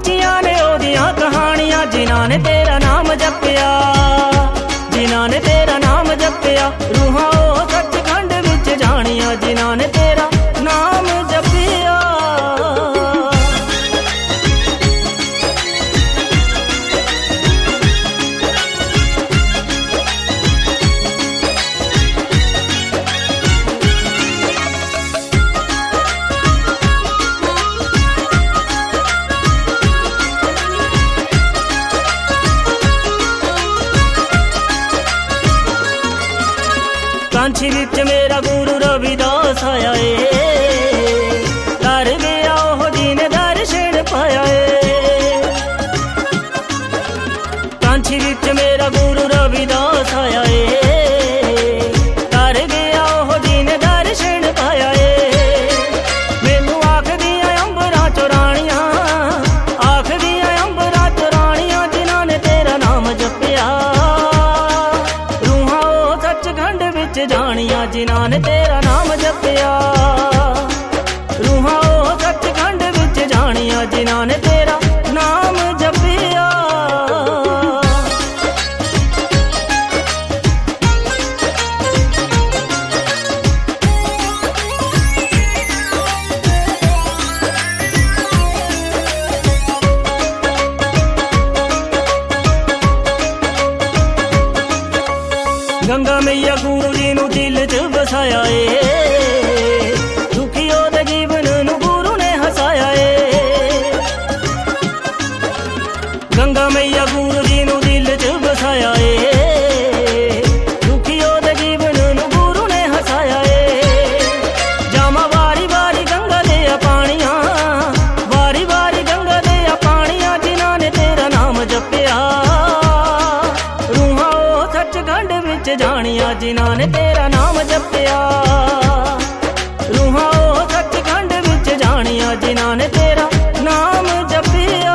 सच्चियां ने ओदियां कहानियां जिन्हां ने तेरा नाम जपिया, जिन्हां ने तेरा नाम जपिया। रूहां ओ सचखंड विच जानियां जिन्हां ने तेरा नाम जपिया। कांछी विच मेरा गुरु रविदास आया है, कर गया ओह जिने दर्शन पाया है। कांछी विच मेरा गुरु रविदास आया है, कर गया ओह जिने दर्शन पाया है। मैनू आखदियां अंबरां चौराणियां, आखदियां अंबरां चौराणियां जिन्हां ने तेरा नाम जपिया। रूहां ओ सचखंड विच जानियां जिन्हां ने तेरा नाम जपिया। रूहां ओ सचखंड विच जानियां जिन्हां ने तेरा नाम जपिया। गंगा मैया गुरु जी नू दिल च बसाया है, दुखियों दे जीवन नू गुरु ने हसाया है। गंगा मैया गुरु जी नू दिल च बसाया है, दुखियों दे जीवन नू गुरु ने हसाया है। जामा वारी वारी गंगा दे पानियां, वारी वारी गंगा दे पानियां जिन्हां ने तेरा नाम जपिया। रूहां ओ सचखंड विच जानियां जिन्हां ने तेरा नाम जपिया। रूहां ओ सचखंड विच जानियां जिन्हां ने तेरा नाम जपिया।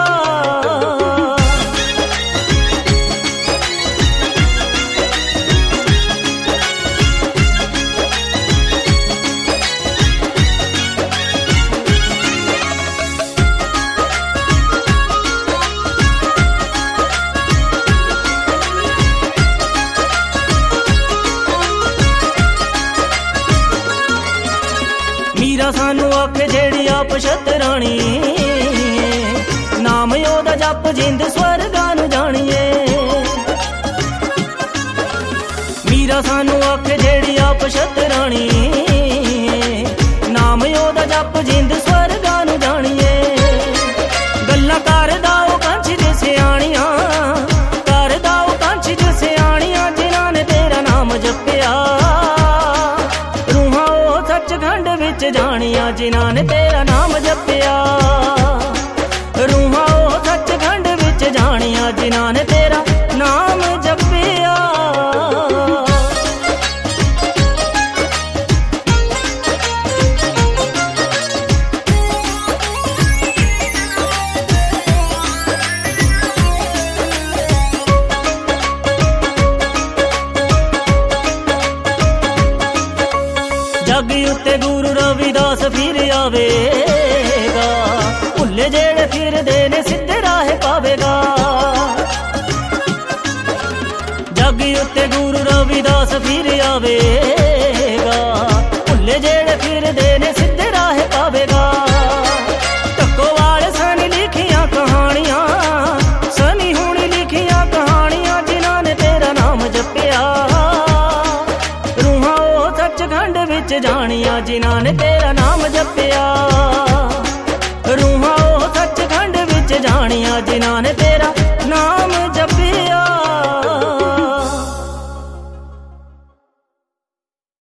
मीरा सानू आखे जेड़ी आप शतराणी, नाम ओदा जप जिंद स्वर्गां नू जानिए। मीरा सानू आखे जेड़ी आप शतराणी, नाम ओदा जप जिंद स्वर्गां नू जानिए। गल्लां करदा ओ कांछी दे सियाणियां, करदा ओ कांछी दे सियाणियां जिन्हां ने तेरा नाम जपिया। रूहां ओ सचखंड विच जानियां जिन्हां ने तेरा नाम जपिया। रूहां ओ सचखंड विच जानियां जिन्हां ने तेरा नाम जपिया। जग उत्ते गुरु रविदास फिर आवेगा, भुल्ले जेड़े फिरदे ने सिद्धे राह पावेगा। जग उत्ते गुरु रविदास फिर आवेगा, भुल्ले जेड़े फिरदे ने सिद्धे राह पावेगा। टक्को वाले सनी लिखियां कहानियां, सनी हुणी लिखियां कहानियां जिन्हां ने तेरा नाम जपिया। रूहां ओ सचखंड विच जानियां जिन्हां ने तेरा नाम जपिया। रूहां ओ सचखंड विच जानियां जिन्हां ने तेरा नाम जपिया।